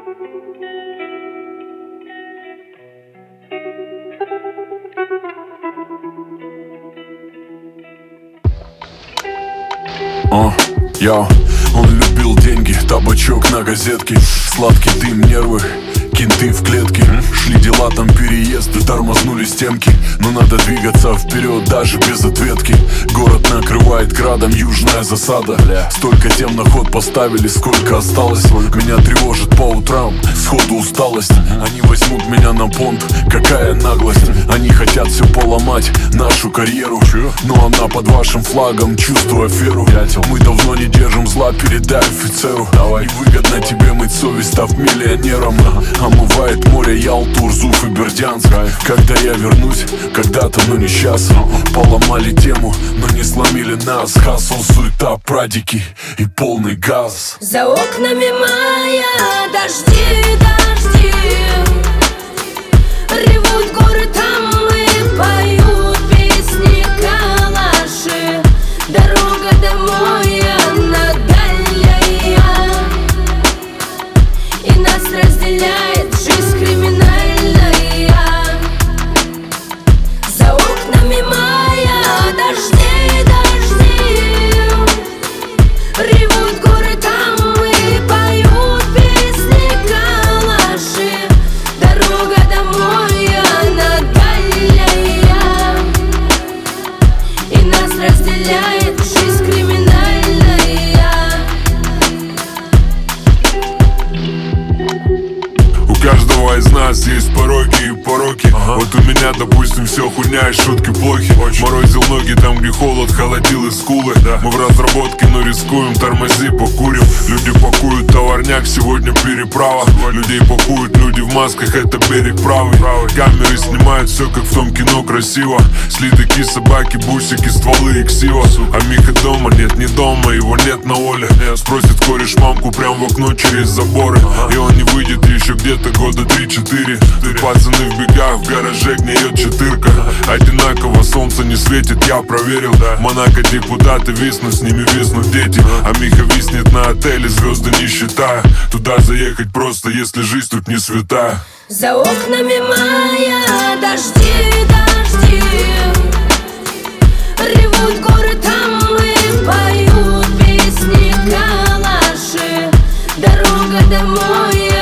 Он любил деньги, табачок на газетке, сладкий дым, нервы, кенты в клетке. Шли дела, там переезды, тормознули стенки. Но надо двигаться вперед, даже без ответки. Город накрывает градом, южная засада. Столько тем на ход поставили, сколько осталось. Меня тревожит по утрам, сходу усталость. Они возьмут меня на понт, какая наглость. Они хотят все поломать, нашу карьеру. Но она под вашим флагом, чувствуя аферу. Мы давно не держим зла, передай офицеру. Невыгодно тебе мыть совесть, став миллионером. Омывает море Ялту, Урзуф и Бердянск. Когда я вернусь, когда-то, но не сейчас. Поломали тему, но не сломили нас. Хасл, суета, прадики и полный газ. За окнами мая дожди, дожди. Ревут горы тамлы, поют песни калаши. Дорога домой, она дальняя, и нас разделяет жизнь криминальная. За окнами мая дожди, дожди. Ревут горы тамлы, поют песни калаши. Дорога домой, она дальняя, и нас разделяет жизнь криминальная. У каждого из нас есть пороки и пороки. Вот у меня, допустим, все хуйня и шутки плохи. Морозил ноги там, где холод, холодил и скулы. Мы в разработке, но рискуем, тормози, покурим. Люди пакуют товарняк, сегодня переправа. Людей пакуют люди в масках, это берег правый. Камеры снимают все, как в том кино, красиво. Слитаки, собаки, бусики, стволы и ксива. А Миха дома, нет, не дома, его нет на воле. Спросит кореш мамку прям в окно через заборы. И он не выйдет еще где-то года 3-4. Тут пацаны в бегах, в гараже гниет четырка. Одинаково солнце не светит, я проверил. Монако депутаты виснут, с ними виснут дети. А Миха виснет на отеле, звезды не считая. Туда заехать просто, если жизнь тут не святая. За окнами мая дожди, дожди. Ревут горы тамлы, поют песни калаши. Дорога домой,